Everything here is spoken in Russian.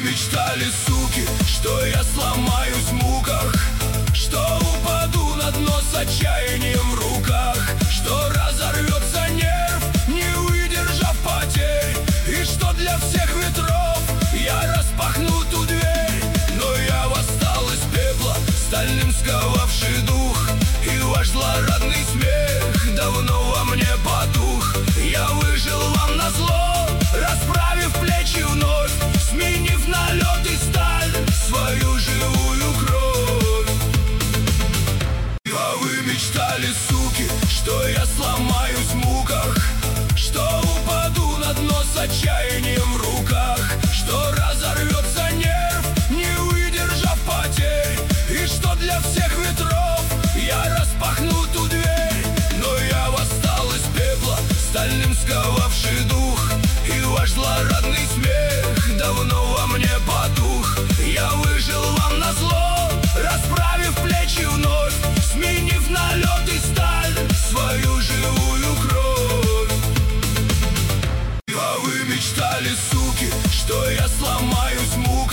мечтали, суки, что я сломаюсь в муках, что упаду на дно с отчаянием в руках, что разорвется нерв, не выдержав потерь, и что для всех ветров я распахну ту дверь. Но я восстал из пепла, стальным сковавший дух, и ваш злорадный смех давно во мне потух. Я выжил вам назло, расправив плечи вновь, сменив на лед и сталь свою живую кровь. А вы мечтали, суки, что я сломаюсь в муках, что упаду на дно с отчаянием в руках, что разорвется нерв, не выдержав потерь, и что для всех ветров я распахну ту дверь. Но я восстал из пепла, стальным сковавший дух, и ваш злорадный смех давно во мне потух. Я выжил вам назло, расправив плечи вновь, сменив на лед и сталь свою живую кровь. А вы мечтали, суки, что я сломаюсь в муках,